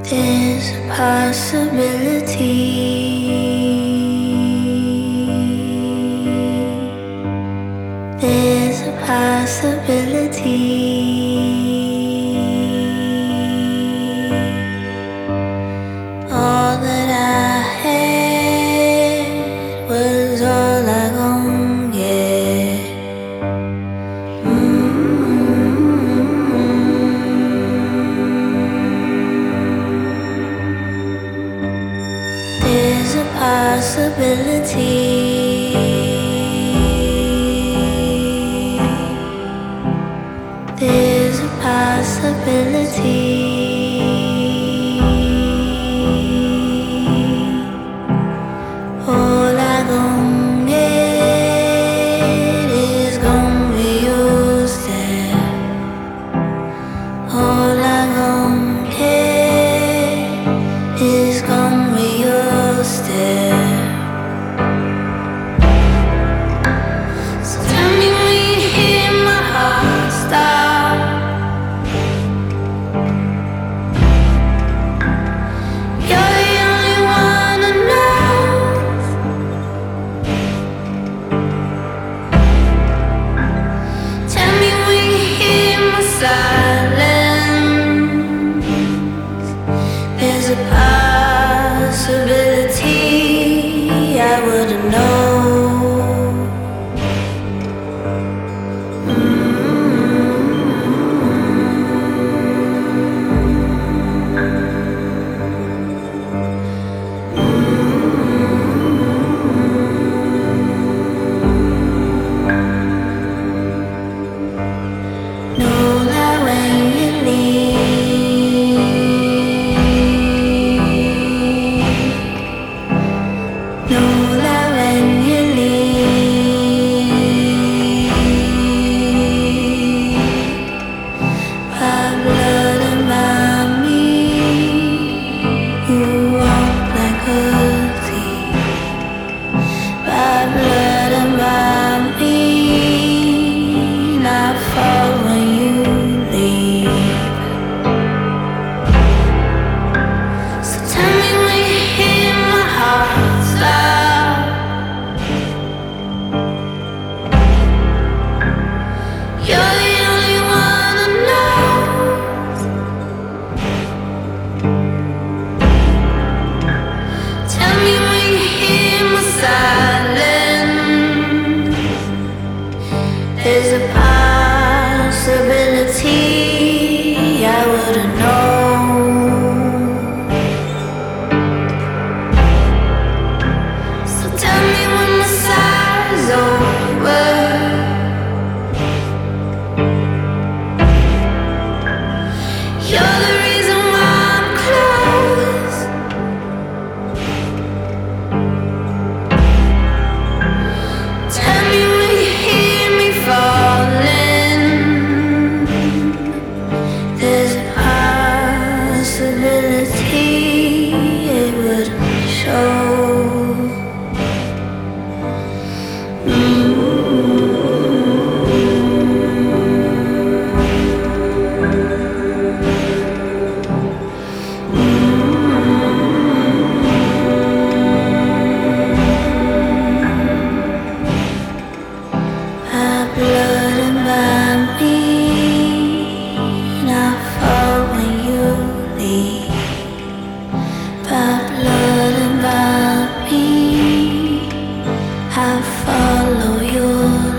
There's a possibility. There's a possibility. All that I had was all I gon' get. There's a possibility. There's a possibility. All I gon' get is gon' be your step. All I gon' get is gon' be your step. So tell me when you hear my heart stop. You're the only one I know. Tell me when you hear my silence. There's a possibility I wouldn't know. Know that when you leave, know that when you leave, my blood and my me, you walk like a thief. My blood and my me, I fall when you leave. So tell me when you hear my heart stop. You're the only one I know. Tell me when you hear my silence. There's a possibility I wouldn't know. So tell me when my side's over. You're the reason why I'm close. Tell me when you hear me falling. There's a possibility it wouldn't show. My blood and my being, I fall when you leave. My blood and my being, I follow your